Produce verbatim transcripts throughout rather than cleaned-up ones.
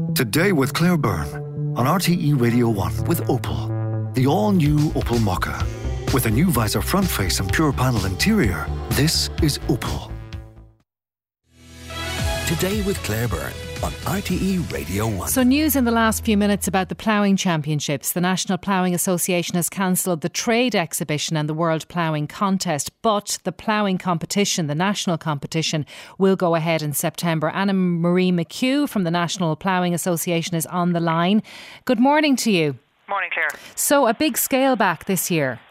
Today with Claire Byrne on R T E Radio one with Opel. The all-new Opel Mokka. With a new visor front face and pure panel interior, this is Opel. Today with Claire Byrne on R T E Radio one. So news in the last few minutes about the Ploughing Championships. The National Ploughing Association has cancelled the trade exhibition and the World Ploughing Contest, but the ploughing competition, the national competition, will go ahead in September. Anna Marie McHugh from the National Ploughing Association is on the line. Good morning to you. Morning, Claire. So a big scale back this year.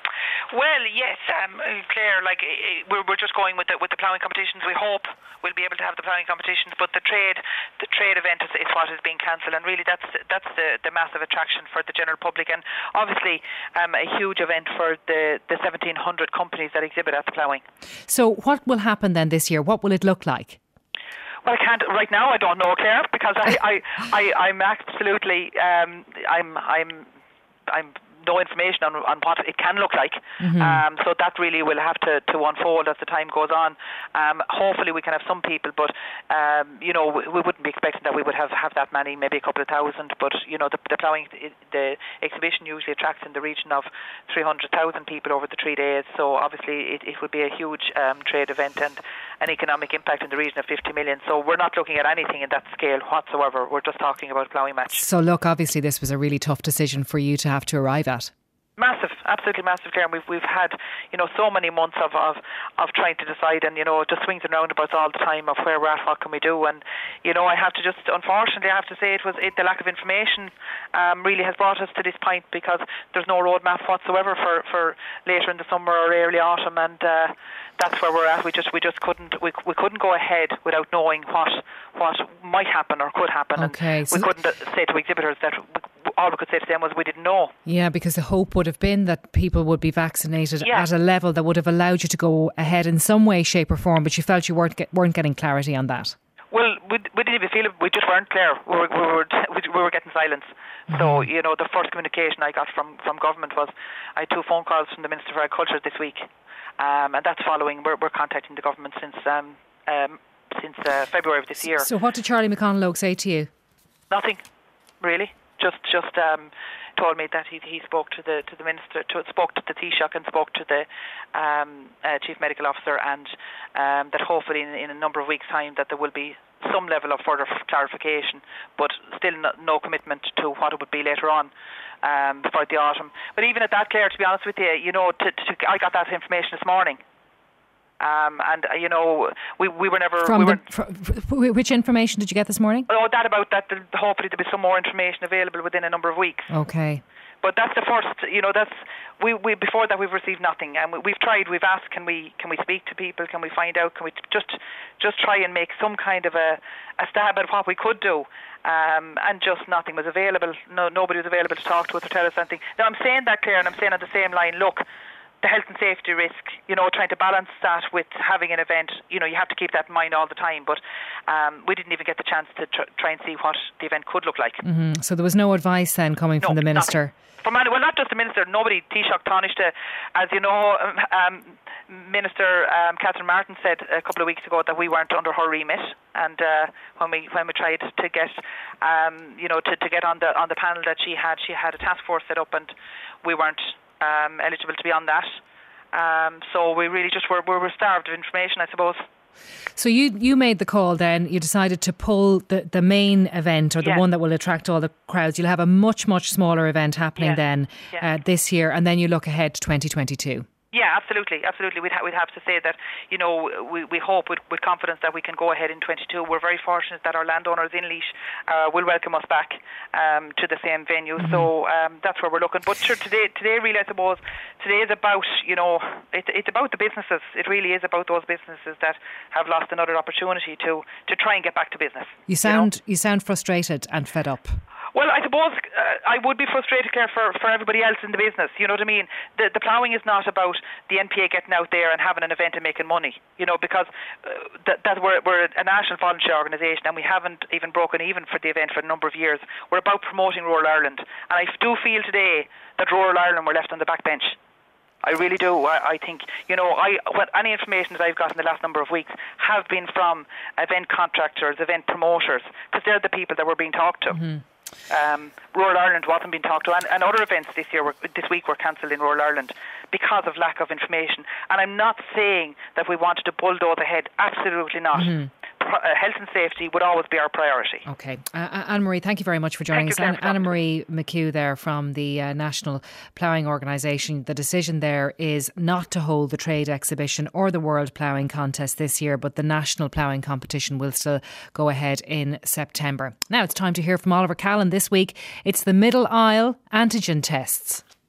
Well, yes, um, Claire, like we're, we're just going with the, with the ploughing competitions. We hope we'll be able to have the ploughing competitions, but the trade the trade event is, is what is being cancelled, and really that's that's the, the massive attraction for the general public, and obviously um, a huge event for the, the seventeen hundred companies that exhibit at the ploughing. So what will happen then this year? What will it look like? Well, I can't right now. I don't know, Claire, because I, I, I I'm absolutely um, I'm I'm I'm. no information on, on what it can look like. Mm-hmm. Um, so that really will have to, to unfold as the time goes on. Um, hopefully we can have some people, but um, you know, we, we wouldn't be expecting that we would have, have that many, maybe a couple of thousand. But you know, the, the ploughing, the exhibition usually attracts in the region of three hundred thousand people over the three days. So obviously it, it would be a huge um, trade event and an economic impact in the region of fifty million. So we're not looking at anything in that scale whatsoever. We're just talking about a ploughing match. So look, obviously this was a really tough decision for you to have to arrive at. Massive, absolutely massive, Claire. And we've we've had, you know, so many months of, of, of trying to decide, and you know, just swings and roundabouts all the time of where we're at, what can we do, and you know, I have to just, unfortunately, I have to say it was it, the lack of information um, really has brought us to this point, because there's no roadmap whatsoever for, for later in the summer or early autumn, and uh, that's where we're at. We just we just couldn't we we couldn't go ahead without knowing what what might happen or could happen, okay, and so we couldn't say to exhibitors that. We, all we could say to them was we didn't know. Yeah, because the hope would have been that people would be vaccinated yeah. at a level that would have allowed you to go ahead in some way, shape or form, but you felt you weren't get, weren't getting clarity on that. Well, we, we didn't even feel it. We just weren't clear. We were, we were, we were getting silence. Mm-hmm. So, you know, the first communication I got from, from government was I had two phone calls from the Minister for Agriculture this week, um, and that's following. We're, we're contacting the government since um, um, since uh, February of this year. So what did Charlie McConalogue say to you? Nothing, really. Just, just um, told me that he he spoke to the to the minister, to, spoke to the Taoiseach, and spoke to the um, uh, chief medical officer, and um, that hopefully in, in a number of weeks' time that there will be some level of further clarification, but still no, no commitment to what it would be later on um, for the autumn. But even at that, Claire, to be honest with you, you know, to, to, I got that information this morning. Um, and uh, you know, we we were never. From we the, fr- which information did you get this morning? Oh, that about that. The, hopefully, there'll be some more information available within a number of weeks. Okay. But that's the first. You know, that's we, we before that we've received nothing, and we, we've tried. We've asked, can we can we speak to people? Can we find out? Can we just just try and make some kind of a, a stab at what we could do? Um, and just nothing was available. No, nobody was available to talk to us or tell us something. Now I'm saying that, Claire, and I'm saying on the same line. Look. The health and safety risk, you know, trying to balance that with having an event, you know, you have to keep that in mind all the time. But um, we didn't even get the chance to tr- try and see what the event could look like. Mm-hmm. So there was no advice then coming no, from the minister? Nothing. From, well, not just the minister, nobody, Taoiseach Taoiseach, as you know, um, Minister um, Catherine Martin said a couple of weeks ago that we weren't under her remit, and uh, when we when we tried to get, um, you know, to, to get on the on the panel that she had, she had a task force set up, and we weren't Um, eligible to be on that, um, so we really just were, we were starved of information, I suppose. So you you made the call then, you decided to pull the, the main event, or the yeah. one that will attract all the crowds. You'll have a much, much smaller event happening yeah. then yeah. Uh, this year, and then you look ahead to twenty twenty-two. Yeah, absolutely, absolutely. We'd, ha- we'd have to say that, you know, we, we hope with, with confidence that we can go ahead in twenty-two. We're very fortunate that our landowners in Laois uh, will welcome us back um, to the same venue. Mm-hmm. So um, that's where we're looking. But sure, today, today really, I suppose, today is about, you know, it, it's about the businesses. It really is about those businesses that have lost another opportunity to, to try and get back to business. You sound, you know? you sound frustrated and fed up. Well, I suppose uh, I would be frustrated, Claire, for, for everybody else in the business. You know what I mean? The, the ploughing is not about the N P A getting out there and having an event and making money, you know, because uh, that, that we're, we're a national voluntary organisation, and we haven't even broken even for the event for a number of years. We're about promoting rural Ireland. And I do feel today that rural Ireland were left on the back bench. I really do. I, I think, you know, I what any information that I've got in the last number of weeks have been from event contractors, event promoters, because they're the people that were being talked to. Mm-hmm. Um, Rural Ireland wasn't being talked to, and, and other events this year, were, this week, were cancelled in Rural Ireland because of lack of information. And I'm not saying that we wanted to bulldoze ahead. Absolutely not. Mm-hmm. Uh, health and safety would always be our priority. Okay. Uh, Anne-Marie, thank you very much for joining thank us. Anne- Anne-Marie McHugh there from the uh, National Ploughing Organisation. The decision there is not to hold the trade exhibition or the World Ploughing Contest this year, but the National Ploughing Competition will still go ahead in September. Now it's time to hear from Oliver Callan this week. It's the Middle Isle antigen tests.